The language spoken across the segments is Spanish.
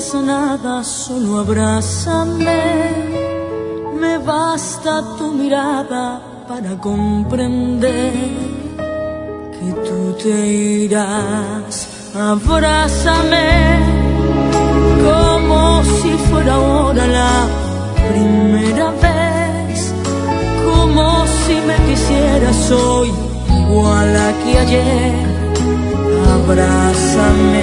digas nada, solo abrázame. Me basta tu mirada para comprender que tú te irás. Abrázame como si fuera ahora la primera vez, como si me quisieras hoy igual a que ayer. Abrázame.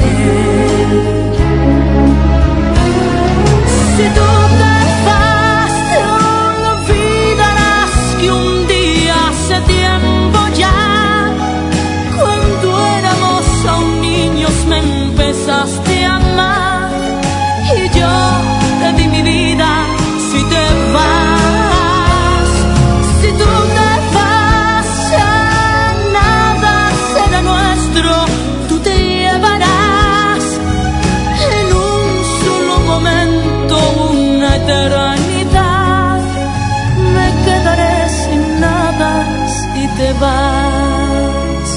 Si tú te vas, te olvidarás que un día hace tiempo ya, cuando éramos aún niños, me empezaste a amar y yo te di mi vida. Si te vas, si tú te vas, ya nada será nuestro. Tú te llevarás en un solo momento una eternidad. Me quedaré sin nada si te vas.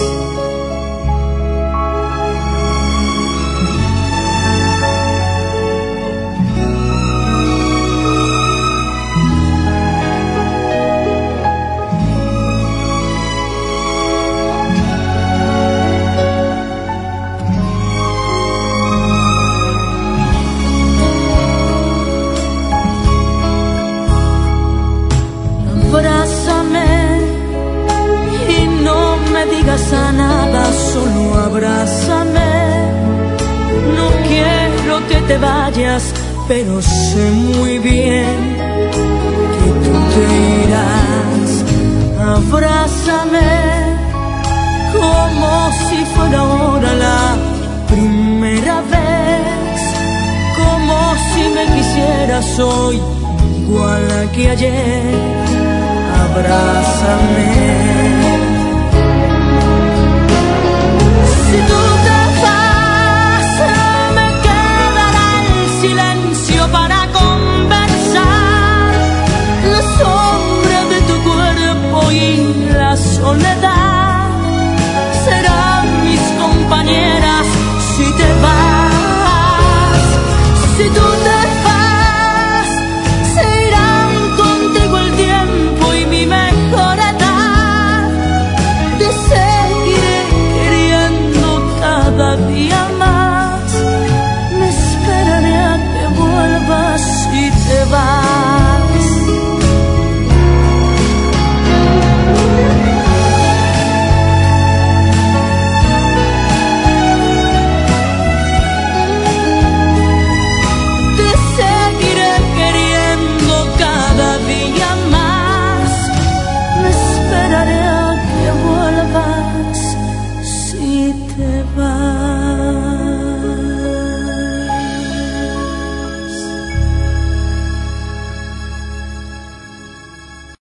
Abrázame y no me digas a nada, solo abrázame. No quiero que te vayas, pero sé muy bien que tú te irás. Abrázame como si fuera ahora la primera vez, como si me quisieras hoy igual a que ayer. Abrázame. Si tú